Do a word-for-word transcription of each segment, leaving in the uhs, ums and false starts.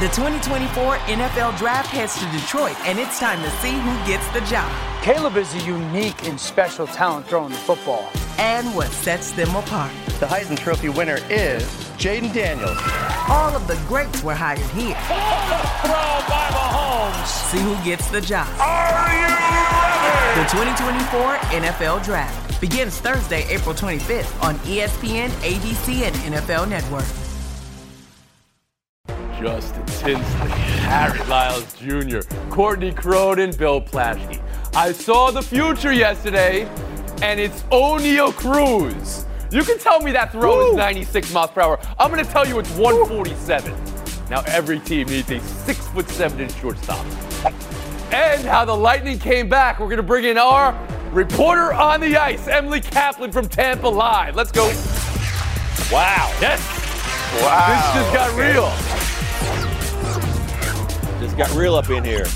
The twenty twenty-four N F L Draft heads to Detroit, and it's time to see who gets the job. Caleb is a unique and special talent throwing the football. And what sets them apart. The Heisman Trophy winner is Jaden Daniels. All of the greats were hired here. Throw by Mahomes. See who gets the job. Are you ready? The twenty twenty-four N F L Draft begins Thursday, April twenty-fifth on E S P N, A B C, and N F L Network. Justin Tinsley, Harry Lyles Junior, Courtney Cronin, Bill Plaschke. I saw the future yesterday, and it's O'Neal Cruz. You can tell me that throw Woo. is ninety-six miles per hour. I'm going to tell you it's one forty-seven. Now every team needs a six foot seven inch shortstop. And how the Lightning came back. We're going to bring in our reporter on the ice, Emily Kaplan from Tampa Live. Let's go. Wow. Yes. Wow. This just got okay. real. Just got real up in here.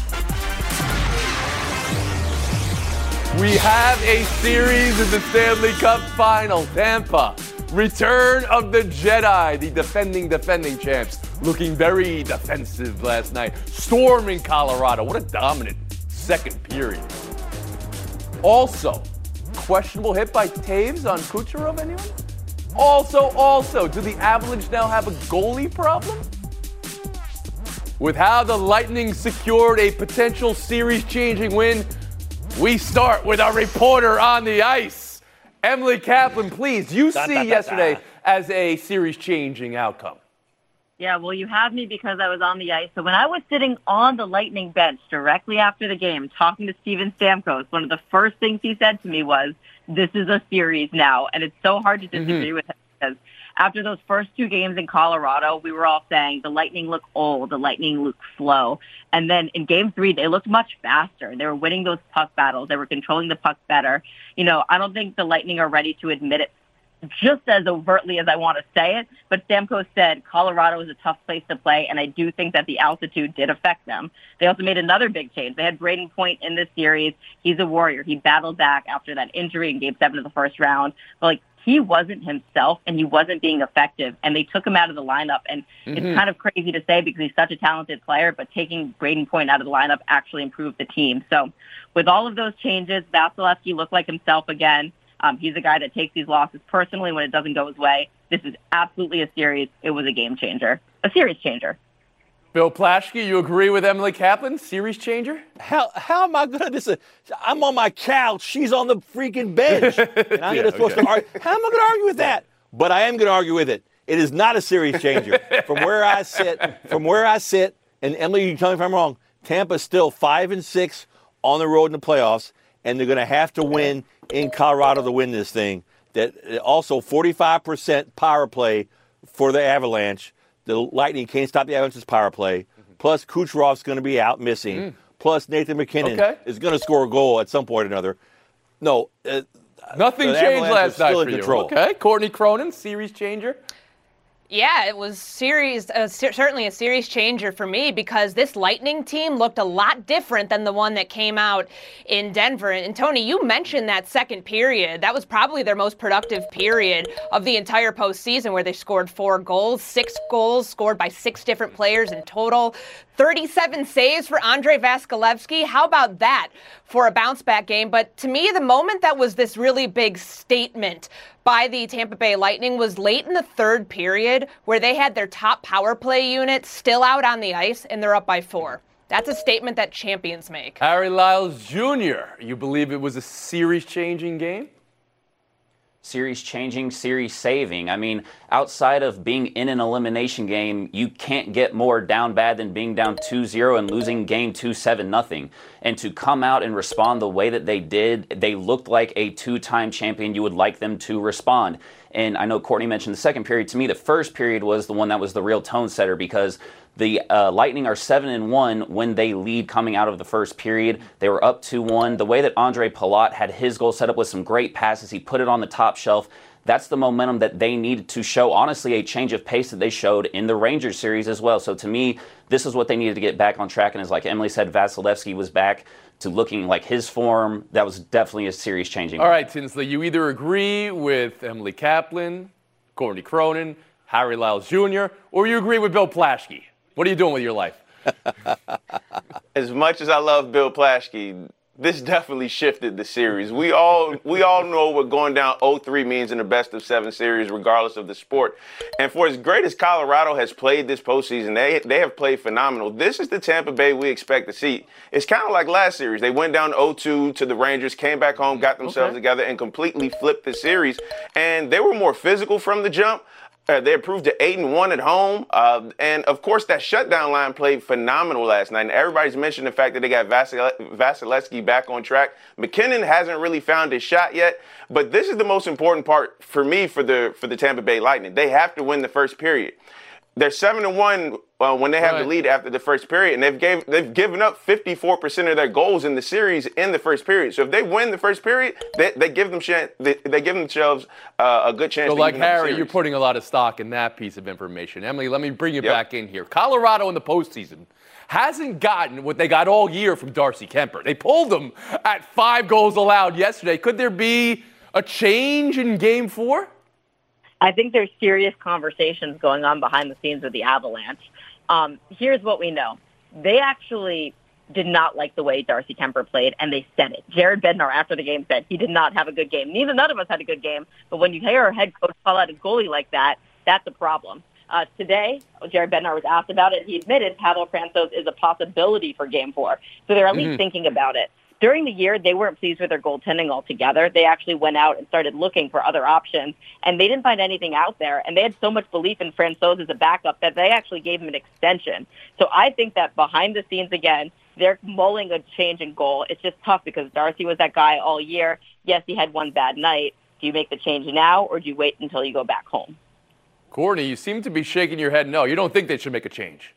We have a series in the Stanley Cup Final. Tampa, return of the Jedi, the defending, defending champs, looking very defensive last night. Storming Colorado. What a dominant second period. Also, questionable hit by Taves on Kucherov, anyone? Also, also, do the Avalanche now have a goalie problem? With how the Lightning secured a potential series-changing win, we start with our reporter on the ice. Emily Kaplan, please. You da, see da, da, yesterday da. as a series-changing outcome. Yeah, well, you have me because I was on the ice. So when I was sitting on the Lightning bench directly after the game, talking to Steven Stamkos, one of the first things he said to me was, this is a series now. And it's so hard to disagree mm-hmm. with him because after those first two games in Colorado, we were all saying the Lightning look old, the Lightning look slow. And then in game three, they looked much faster. They were winning those puck battles. They were controlling the puck better. You know, I don't think the Lightning are ready to admit it just as overtly as I want to say it. But Stamkos said Colorado is a tough place to play, and I do think that the altitude did affect them. They also made another big change. They had Braden Point in this series. He's a warrior. He battled back after that injury in game seven of the first round. But, like, he wasn't himself, and he wasn't being effective, and they took him out of the lineup. And mm-hmm. it's kind of crazy to say because he's such a talented player, but taking Braden Point out of the lineup actually improved the team. So with all of those changes, Vasilevsky looked like himself again. Um, he's a guy that takes these losses personally when it doesn't go his way. This is absolutely a series. It was a game changer, a series changer. Bill Plaschke, you agree with Emily Kaplan? Series changer? How how am I going to? I'm on my couch. She's on the freaking bench. And I'm yeah, supposed okay. to argue. How am I going to argue with that? But I am going to argue with it. It is not a series changer. From where I sit, from where I sit, and Emily, you can tell me if I'm wrong. Tampa's still five and six on the road in the playoffs, and they're going to have to win in Colorado to win this thing. That also forty-five percent power play for the Avalanche. The Lightning can't stop the Avalanche's power play. Mm-hmm. Plus, Kucherov's going to be out missing. Mm. Plus, Nathan McKinnon okay. is going to score a goal at some point or another. No. Uh, Nothing changed last night for you. Control. Okay. Courtney Cronin, series changer. Yeah, it was series, uh, certainly a series changer for me because this Lightning team looked a lot different than the one that came out in Denver. And, Tony, you mentioned that second period. That was probably their most productive period of the entire postseason where they scored four goals, six goals scored by six different players in total, thirty-seven saves for Andrei Vasilevsky. How about that for a bounce-back game? But to me, the moment that was this really big statement by the Tampa Bay Lightning was late in the third period where they had their top power play unit still out on the ice and they're up by four. That's a statement that champions make. Harry Lyles Junior, you believe it was a series-changing game? Series changing, series saving. I mean, outside of being in an elimination game, you can't get more down bad than being down two zero and losing game two seven nothing. And to come out and respond the way that they did, they looked like a two-time champion you would like them to respond. And I know Courtney mentioned the second period. To me, the first period was the one that was the real tone setter because the uh, Lightning are seven and one when they lead coming out of the first period. They were up two one. The way that Andre Palat had his goal set up with some great passes, he put it on the top shelf. That's the momentum that they needed to show, honestly, a change of pace that they showed in the Rangers series as well. So to me, this is what they needed to get back on track. And as like Emily said, Vasilevsky was back to looking like his form. That was definitely a series changing. All right, Tinsley, you either agree with Emily Kaplan, Courtney Cronin, Harry Lyles Junior, or you agree with Bill Plaschke. What are you doing with your life? As much as I love Bill Plaschke, this definitely shifted the series. We all we all know what going down oh three means in the best of seven series, regardless of the sport. And for as great as Colorado has played this postseason, they they have played phenomenal. This is the Tampa Bay we expect to see. It's kind of like last series. They went down oh two to the Rangers, came back home, got themselves okay. together, and completely flipped the series. And they were more physical from the jump. Uh, they improved to eight and one at home, uh, and of course that shutdown line played phenomenal last night. And everybody's mentioned the fact that they got Vasil- Vasilevsky back on track. McKinnon hasn't really found his shot yet, but this is the most important part for me for the for the Tampa Bay Lightning. They have to win the first period. They're seven and one uh, when they have right. the lead after the first period, and they've gave they've given up fifty-four percent of their goals in the series in the first period. So if they win the first period, they, they give them chance, they, they give themselves uh, a good chance. So to like even up the Harry, series. you're putting a lot of stock in that piece of information. Emily, let me bring you yep. back in here. Colorado in the postseason hasn't gotten what they got all year from Darcy Kemper. They pulled them at five goals allowed yesterday. Could there be a change in Game Four? I think there's serious conversations going on behind the scenes with the Avalanche. Um, here's what we know. They actually did not like the way Darcy Kemper played, and they said it. Jared Bednar, after the game, said he did not have a good game. Neither none of us had a good game, but when you hear our head coach call out his goalie like that, that's a problem. Uh, today, Jared Bednar was asked about it. He admitted Pavel Francouz is a possibility for Game four, so they're at least mm-hmm. thinking about it. During the year, they weren't pleased with their goaltending altogether. They actually went out and started looking for other options, and they didn't find anything out there. And they had so much belief in Francouz as a backup that they actually gave him an extension. So I think that behind the scenes, again, they're mulling a change in goal. It's just tough because Darcy was that guy all year. Yes, he had one bad night. Do you make the change now, or do you wait until you go back home? Courtney, you seem to be shaking your head no. You don't think they should make a change?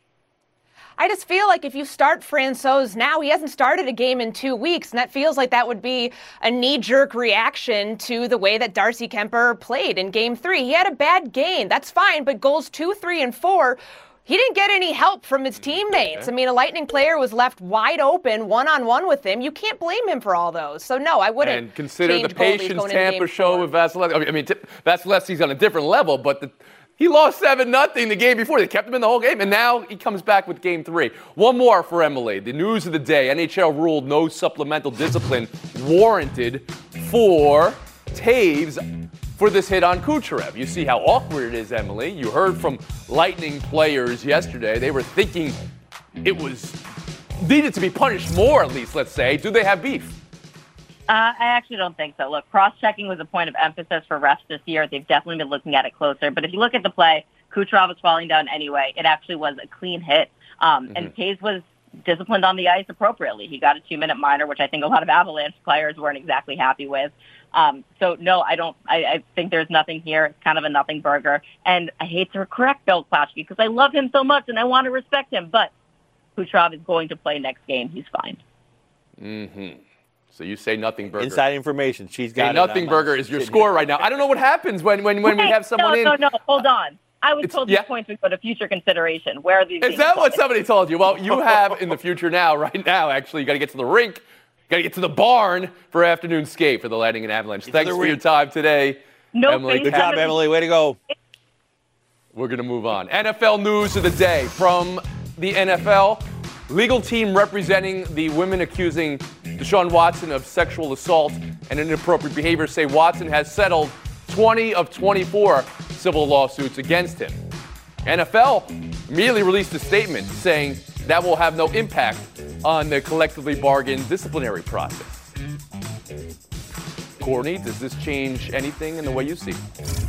I just feel like if you start Francouz now, he hasn't started a game in two weeks, and that feels like that would be a knee-jerk reaction to the way that Darcy Kemper played in Game three. He had a bad game. That's fine, but goals two, three, and four, he didn't get any help from his teammates. I mean, a Lightning player was left wide open, one-on-one with him. You can't blame him for all those. So, no, I wouldn't And consider the change patience Tampa showed with four. Vasilevsky. I mean, t- Vasilevsky's on a different level, but the He lost seven nothing the game before. They kept him in the whole game, and now he comes back with Game three. One more for Emily. The news of the day. N H L ruled no supplemental discipline warranted for Taves for this hit on Kucherov. You see how awkward it is, Emily. You heard from Lightning players yesterday. They were thinking it was needed to be punished more, at least, let's say. Do they have beef? Uh, I actually don't think so. Look, cross-checking was a point of emphasis for refs this year. They've definitely been looking at it closer. But if you look at the play, Kucherov was falling down anyway. It actually was a clean hit. Um, mm-hmm. And Taves was disciplined on the ice appropriately. He got a two-minute minor, which I think a lot of Avalanche players weren't exactly happy with. Um, so, no, I don't. I, I think there's nothing here. It's kind of a nothing burger. And I hate to correct Bill Plaschke because I love him so much and I want to respect him. But Kucherov is going to play next game. He's fine. Mm-hmm. So you say nothing burger. Inside information. She's got hey, it. Nothing burger is your score right now. I don't know what happens when, when, when Wait, we have someone no, in. No, no, hold on. I was It's, told yeah. these points would go to future consideration. Where are these? Is that what somebody told you? Well, you have in the future now, right now, actually. You got to get to the rink. You got to get to the barn for afternoon skate for the Lightning and Avalanche. Get Thanks for rink. your time today, No, Emily. Good job, Emily. Way to go. We're going to move on. N F L news of the day from the N F L. Legal team representing the women accusing Deshaun Watson of sexual assault and inappropriate behavior say Watson has settled twenty of twenty-four civil lawsuits against him. N F L immediately released a statement saying that will have no impact on the collectively bargained disciplinary process. Courtney, does this change anything in the way you see it?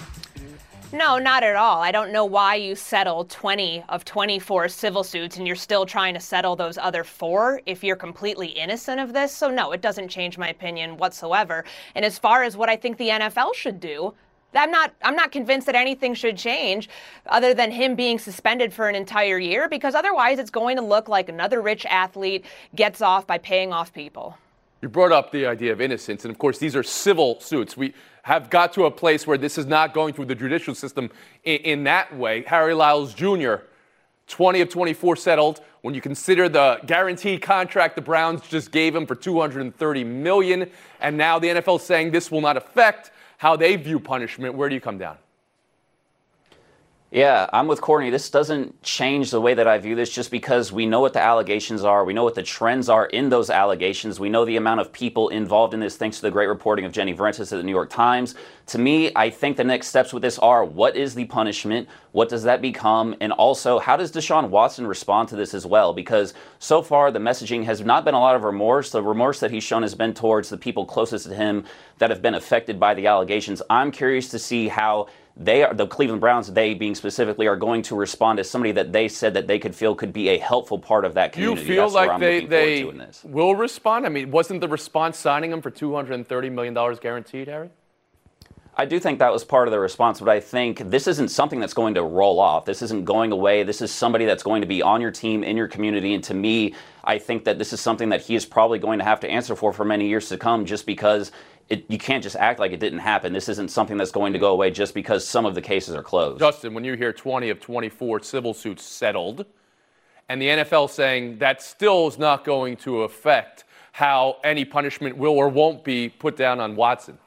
No, not at all. I don't know why you settled twenty of twenty-four civil suits and you're still trying to settle those other four if you're completely innocent of this. So no, it doesn't change my opinion whatsoever. And as far as what I think the N F L should do, I'm not I'm not convinced that anything should change other than him being suspended for an entire year, because otherwise it's going to look like another rich athlete gets off by paying off people. You brought up the idea of innocence, and of course these are civil suits. We have got to a place where this is not going through the judicial system in, in that way. Harry Lyles Junior, twenty of twenty-four settled. When you consider the guaranteed contract the Browns just gave him for two hundred thirty million dollars, and now the N F L saying this will not affect how they view punishment, where do you come down? Yeah, I'm with Courtney. This doesn't change the way that I view this just because we know what the allegations are. We know what the trends are in those allegations. We know the amount of people involved in this thanks to the great reporting of Jenny Vrentas at the New York Times. To me, I think the next steps with this are, what is the punishment? What does that become? And also, how does Deshaun Watson respond to this as well? Because so far, the messaging has not been a lot of remorse. The remorse that he's shown has been towards the people closest to him that have been affected by the allegations. I'm curious to see how they are, the Cleveland Browns, they being specifically, are going to respond as somebody that they said that they could feel could be a helpful part of that community. You feel That's like where I'm they, looking forward they to in this. will respond? I mean, wasn't the response signing him for two hundred thirty million dollars guaranteed, Harry? I do think that was part of the response, but I think this isn't something that's going to roll off. This isn't going away. This is somebody that's going to be on your team, in your community, and to me, I think that this is something that he is probably going to have to answer for for many years to come, just because It, you can't just act like it didn't happen. This isn't something that's going to go away just because some of the cases are closed. Justin, when you hear twenty of twenty-four civil suits settled, and the N F L saying that still is not going to affect how any punishment will or won't be put down on Watson.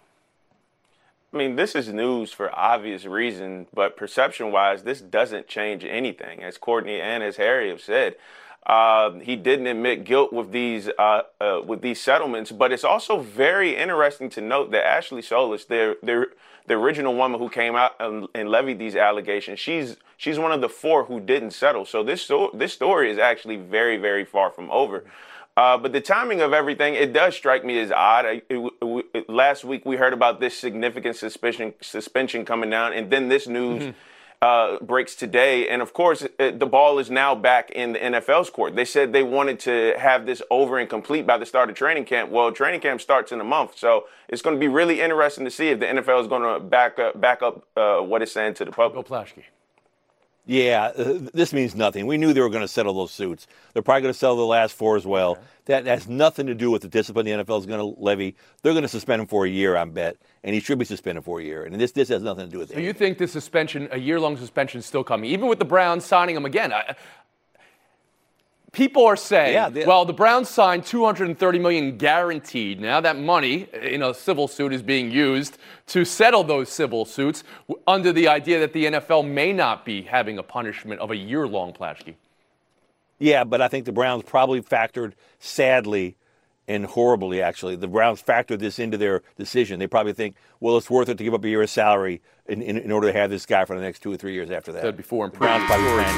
I mean, this is news for obvious reason, but perception-wise, this doesn't change anything. As Courtney and as Harry have said, Uh, he didn't admit guilt with these uh, uh, with these settlements, but it's also very interesting to note that Ashley Solis, the the, the original woman who came out and, and levied these allegations, she's she's one of the four who didn't settle. So this so, this story is actually very very far from over. Uh, but the timing of everything, it does strike me as odd. I, it, it, it, last week we heard about this significant suspension suspension coming down, and then this news. Mm-hmm. Uh, breaks today. And of course, it, the ball is now back in the N F L's court. They said they wanted to have this over and complete by the start of training camp. Well, training camp starts in a month. So it's going to be really interesting to see if the N F L is going to back up, back up uh, what it's saying to the public. Bill Plaschke. Yeah, uh, this means nothing. We knew they were going to settle those suits. They're probably going to settle the last four as well. Okay. That has nothing to do with the discipline the N F L is going to levy. They're going to suspend him for a year, I bet, and he should be suspended for a year. And this this has nothing to do with it. So you think this suspension, a year-long suspension, is still coming, even with the Browns signing him again? I, People are saying, yeah, they, well, the Browns signed two hundred thirty million dollars guaranteed. Now that money in a civil suit is being used to settle those civil suits under the idea that the N F L may not be having a punishment of a year-long, Plaschke. Yeah, but I think the Browns probably factored, sadly and horribly, actually, the Browns factored this into their decision. They probably think, well, it's worth it to give up a year of salary in, in, in order to have this guy for the next two or three years after that. Said before in Browns probably planned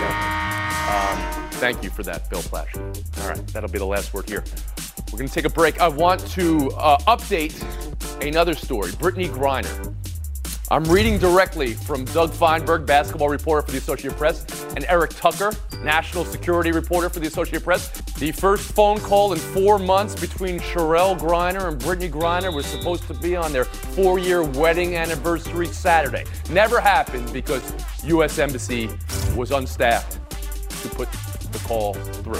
that. Um, Thank you for that, Bill Plaschke. All right, that'll be the last word here. We're going to take a break. I want to uh, update another story, Brittany Griner. I'm reading directly from Doug Feinberg, basketball reporter for the Associated Press, and Eric Tucker, national security reporter for the Associated Press. The first phone call in four months between Cherelle Griner and Brittany Griner was supposed to be on their four-year wedding anniversary Saturday. Never happened because U S Embassy was unstaffed to put the call through.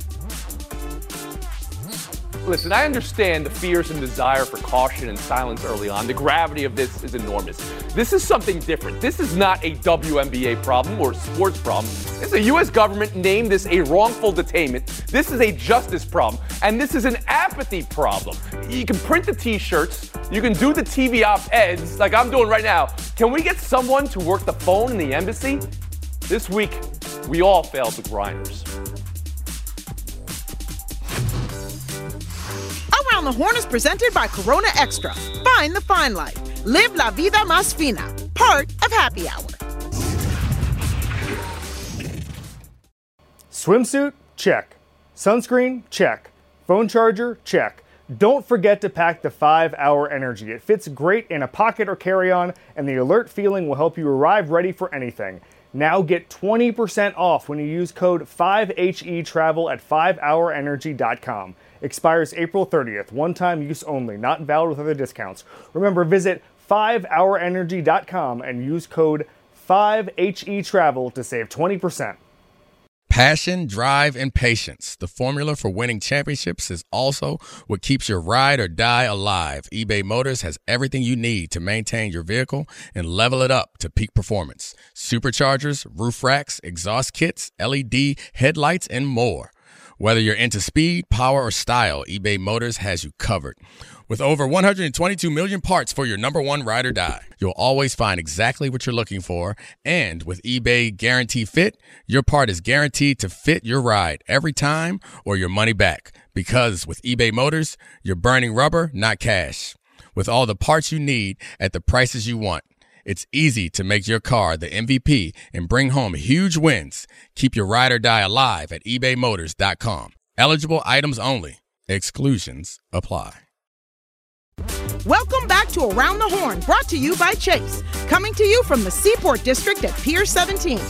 Listen, I understand the fears and desire for caution and silence early on. The gravity of this is enormous. This is something different. This is not a W N B A problem or a sports problem. It's a U S government named this a wrongful detainment. This is a justice problem. And this is an apathy problem. You can print the T-shirts. You can do the T V op-eds like I'm doing right now. Can we get someone to work the phone in the embassy? This week, we all failed the Griners. Around the Horn is presented by Corona Extra. Find the fine life. Live la vida más fina. Part of Happy Hour. Swimsuit? Check. Sunscreen? Check. Phone charger? Check. Don't forget to pack the five hour Energy. It fits great in a pocket or carry-on, and the alert feeling will help you arrive ready for anything. Now get twenty percent off when you use code five H E travel at five hour energy dot com. Expires April thirtieth. One-time use only. Not valid with other discounts. Remember, visit five hour energy dot com and use code five H E travel to save twenty percent. Passion, drive, and patience. The formula for winning championships is also what keeps your ride or die alive. eBay Motors has everything you need to maintain your vehicle and level it up to peak performance. Superchargers, roof racks, exhaust kits, L E D headlights, and more. Whether you're into speed, power, or style, eBay Motors has you covered. With over one hundred twenty-two million parts for your number one ride or die, you'll always find exactly what you're looking for. And with eBay Guarantee Fit, your part is guaranteed to fit your ride every time or your money back. Because with eBay Motors, you're burning rubber, not cash. With all the parts you need at the prices you want, it's easy to make your car the M V P and bring home huge wins. Keep your ride or die alive at ebay motors dot com. Eligible items only. Exclusions apply. Welcome back to Around the Horn, brought to you by Chase. Coming to you from the Seaport District at Pier seventeen.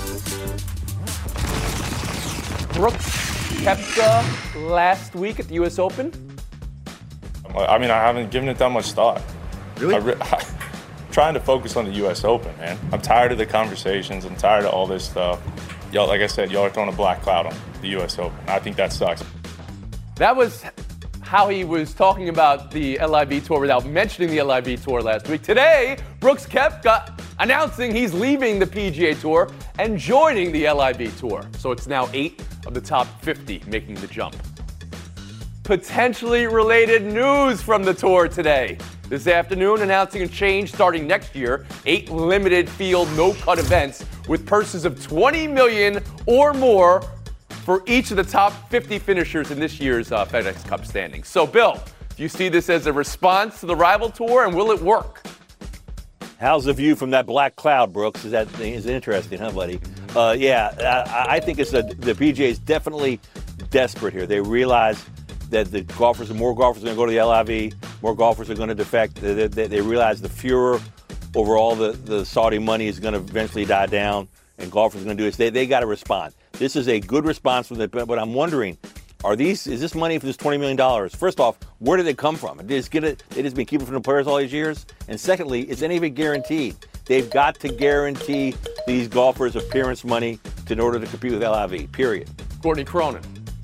Brooks Koepka last week at the U S Open. I mean, I haven't given it that much thought. Really? I re- I'm trying to focus on the U S Open, man. I'm tired of the conversations. I'm tired of all this stuff. Y'all, like I said, y'all are throwing a black cloud on the U S Open. I think that sucks. That was how he was talking about the L I V Tour without mentioning the L I V Tour last week. Today, Brooks Koepka announcing he's leaving the P G A Tour and joining the L I V Tour. So it's now eight of the top fifty making the jump. Potentially related news from the tour today. This afternoon, announcing a change starting next year, eight limited field no-cut events with purses of twenty million dollars or more for each of the top fifty finishers in this year's uh, FedEx Cup standings. So, Bill, do you see this as a response to the rival tour, and will it work? How's the view from that black cloud, Brooks? Is that is interesting, huh, buddy? Uh, yeah, I, I think it's a, the P G A is definitely desperate here. They realize that the golfers, more golfers are going to go to the L I V, more golfers are going to defect. They, they, they realize the furor over all the, the Saudi money is going to eventually die down, and golfers are going to do this. They, they got to respond. This is a good response from them, but I'm wondering, are these, is this money for this twenty million dollars? First off, where did it come from? Did they just get it, they just been keeping it from the players all these years? And secondly, is any of it guaranteed? They've got to guarantee these golfers appearance money to, in order to compete with L I V, period. Courtney Cronin.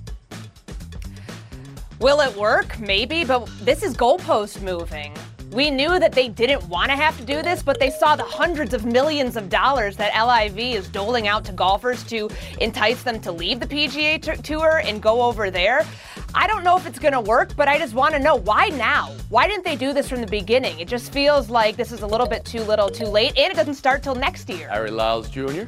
Will it work? Maybe, but this is goalpost moving. We knew that they didn't want to have to do this, but they saw the hundreds of millions of dollars that L I V is doling out to golfers to entice them to leave the P G A t- Tour and go over there. I don't know if it's going to work, but I just want to know, why now? Why didn't they do this from the beginning? It just feels like this is a little bit too little, too late, and it doesn't start till next year. Harry Lyles Junior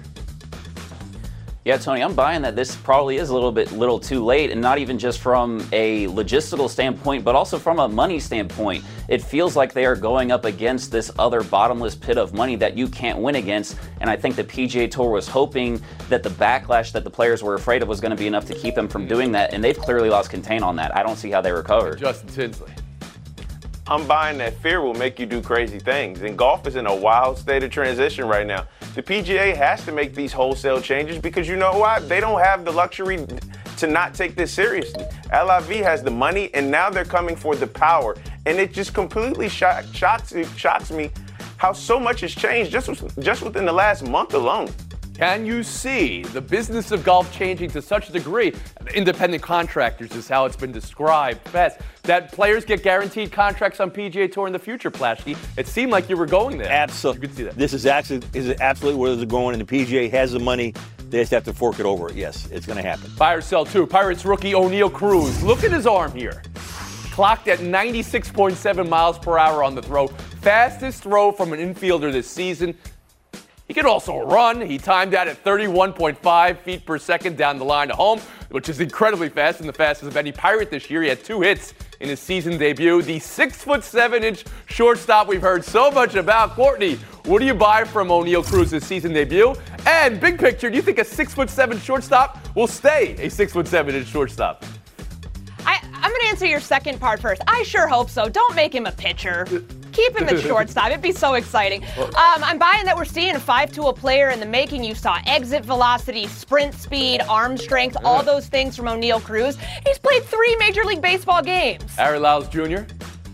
Yeah, Tony, I'm buying that this probably is a little bit little too late, and not even just from a logistical standpoint, but also from a money standpoint. It feels like they are going up against this other bottomless pit of money that you can't win against, and I think the P G A Tour was hoping that the backlash that the players were afraid of was going to be enough to keep them from doing that, and they've clearly lost contain on that. I don't see how they recover. Justin Tinsley. I'm buying that fear will make you do crazy things. And golf is in a wild state of transition right now. The P G A has to make these wholesale changes because you know what? They don't have the luxury to not take this seriously. L I V has the money, and now they're coming for the power. And it just completely shock, shocks, shocks me how so much has changed just, just within the last month alone. Can you see the business of golf changing to such a degree? Independent contractors is how it's been described best. That players get guaranteed contracts on P G A Tour in the future, Plaschke. It seemed like you were going there. Absolutely. You could see that. This is actually is absolutely where they're going, and the P G A has the money. They just have to fork it over. Yes, it's going to happen. Buy or sell two. Pirates rookie O'Neal Cruz. Look at his arm here. Clocked at ninety-six point seven miles per hour on the throw. Fastest throw from an infielder this season. He can also run. He timed out at thirty-one point five feet per second down the line to home, which is incredibly fast and the fastest of any Pirate this year. He had two hits in his season debut. The six foot seven inch shortstop we've heard so much about. Courtney, what do you buy from O'Neal Cruz's season debut? And big picture, do you think a six foot seven shortstop will stay a six foot seven inch shortstop? I, I'm going to answer your second part first. I sure hope so. Don't make him a pitcher. Keep him at shortstop. It'd be so exciting. Um, I'm buying that we're seeing a five-tool player in the making. You saw exit velocity, sprint speed, arm strength, all those things from O'Neal Cruz. He's played three Major League Baseball games. Harry Lyles Junior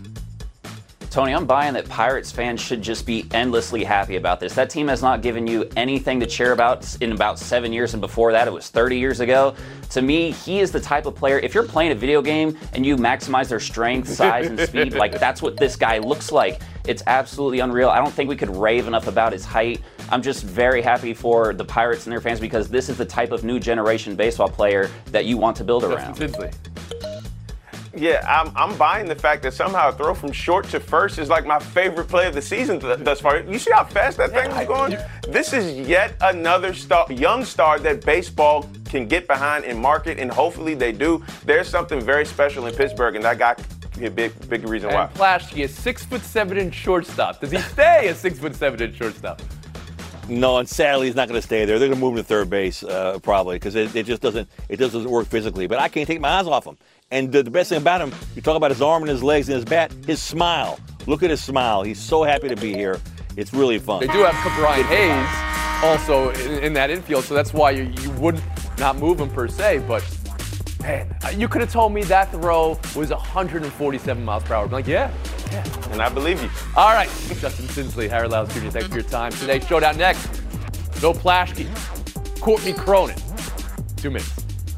Tony, I'm buying that Pirates fans should just be endlessly happy about this. That team has not given you anything to cheer about in about seven years, and before that, it was thirty years ago. To me, he is the type of player, if you're playing a video game and you maximize their strength, size, and speed, like that's what this guy looks like. It's absolutely unreal. I don't think we could rave enough about his height. I'm just very happy for the Pirates and their fans because this is the type of new generation baseball player that you want to build around. Yeah, I'm, I'm buying the fact that somehow a throw from short to first is like my favorite play of the season th- thus far. You see how fast that thing is going? This is yet another star, young star that baseball can get behind and market, and hopefully they do. There's something very special in Pittsburgh, and that guy could be a big, big reason why. And Plaschke is six foot seven inch shortstop. Does he stay a six foot seven inch shortstop? No, and sadly, he's not going to stay there. They're going to move him to third base uh, probably because it, it just doesn't it just doesn't work physically. But I can't take my eyes off him. And the, the best thing about him, you talk about his arm and his legs and his bat, his smile. Look at his smile. He's so happy to be here. It's really fun. They do have Brian Hayes also in, in that infield, so that's why you, you would not move him per se. But man, you could have told me that throw was one hundred forty-seven miles per hour. I'm like, yeah, yeah. And I believe you. All right, Justin Tinsley, Harry Lyles Junior, thanks for your time today. Showdown next. Bill Plaschke, Courtney Cronin. Two minutes.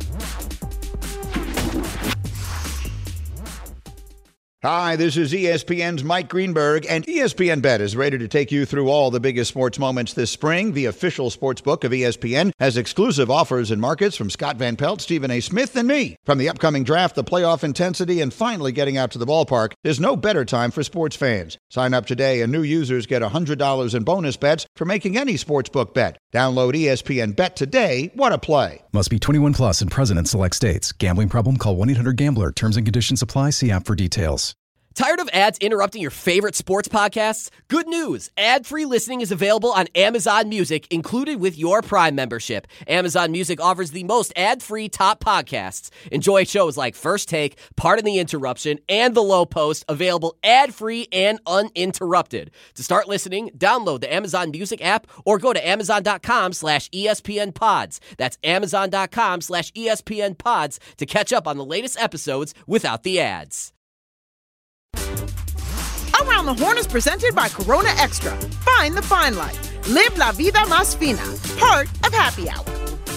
Hi, this is E S P N's Mike Greenberg, and E S P N Bet is ready to take you through all the biggest sports moments this spring. The official sports book of E S P N has exclusive offers and markets from Scott Van Pelt, Stephen A. Smith, and me. From the upcoming draft, the playoff intensity, and finally getting out to the ballpark, there's no better time for sports fans. Sign up today, and new users get one hundred dollars in bonus bets for making any sportsbook bet. Download E S P N Bet today. What a play. Must be twenty-one plus and present in select states. Gambling problem? Call one eight hundred gambler. Terms and conditions apply. See app for details. Tired of ads interrupting your favorite sports podcasts? Good news! Ad-free listening is available on Amazon Music, included with your Prime membership. Amazon Music offers the most ad-free top podcasts. Enjoy shows like First Take, Pardon the Interruption, and The Low Post, available ad-free and uninterrupted. To start listening, download the Amazon Music app or go to amazon.com slash ESPN pods. That's amazon.com slash ESPN pods to catch up on the latest episodes without the ads. Around the Horn is presented by Corona Extra. Find the fine life. Live la vida más fina. Part of Happy Hour.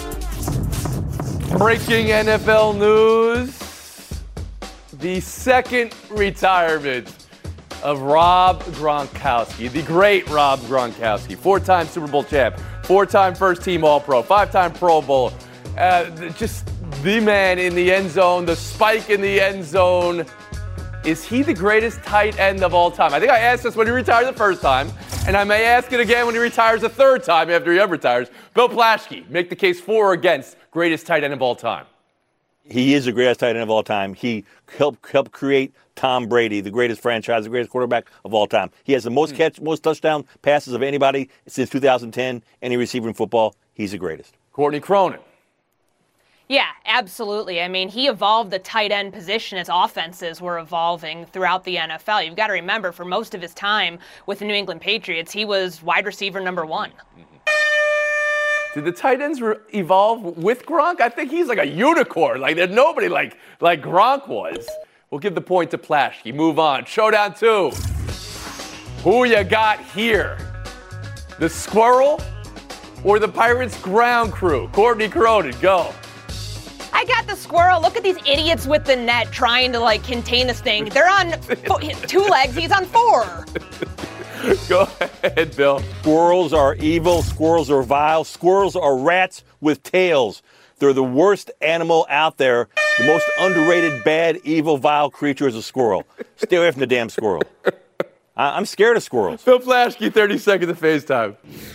Breaking N F L news. The second retirement of Rob Gronkowski, the great Rob Gronkowski, four-time Super Bowl champ, four-time first-team All-Pro, five-time Pro Bowler. Uh, just the man in the end zone, the spike in the end zone. Is he the greatest tight end of all time? I think I asked this when he retired the first time, and I may ask it again when he retires the third time after he ever retires. Bill Plaschke, make the case for or against greatest tight end of all time. He is the greatest tight end of all time. He helped helped create Tom Brady, the greatest franchise, the greatest quarterback of all time. He has the most catch, most touchdown passes of anybody since two thousand ten. Any receiver in football, he's the greatest. Courtney Cronin. Yeah, absolutely. I mean, he evolved the tight end position as offenses were evolving throughout the N F L. You've got to remember, for most of his time with the New England Patriots, he was wide receiver number one. Did the tight ends re- evolve with Gronk? I think he's like a unicorn. Like, there's nobody like, like Gronk was. We'll give the point to Plaschke. Move on. Showdown two. Who you got here? The Squirrel or the Pirates ground crew? Courtney Cronin, go. I got the Squirrel. Look at these idiots with the net trying to, like, contain this thing. They're on fo- two legs. He's on four. Go ahead, Bill. Squirrels are evil. Squirrels are vile. Squirrels are rats with tails. They're the worst animal out there. The most underrated, bad, evil, vile creature is a squirrel. Stay away from the damn squirrel. I- I'm scared of squirrels. Bill Plaschke, thirty seconds of FaceTime.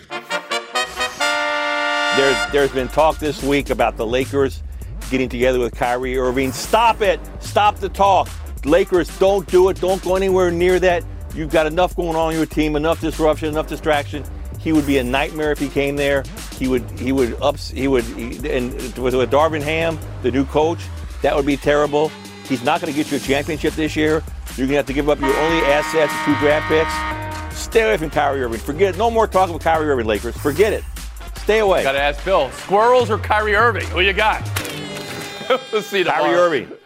There's, there's been talk this week about the Lakers getting together with Kyrie Irving. Stop it. Stop the talk. Lakers, don't do it. Don't go anywhere near that. You've got enough going on in your team, enough disruption, enough distraction. He would be a nightmare if he came there. He would, he would, ups, he would, he, and with, with Darvin Ham, the new coach, that would be terrible. He's not going to get you a championship this year. You're going to have to give up your only assets, two draft picks. Stay away from Kyrie Irving. Forget it. No more talking about Kyrie Irving, Lakers. Forget it. Stay away. Got to ask Bill. Squirrels or Kyrie Irving? Who you got? We'll see you tomorrow. Kyrie Irving.